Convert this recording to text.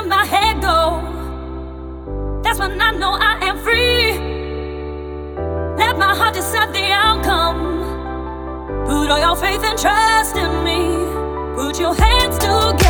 let my head go, that's when I know I am free. Let my heart decide the outcome. Put all your faith and trust in me. Put your hands together.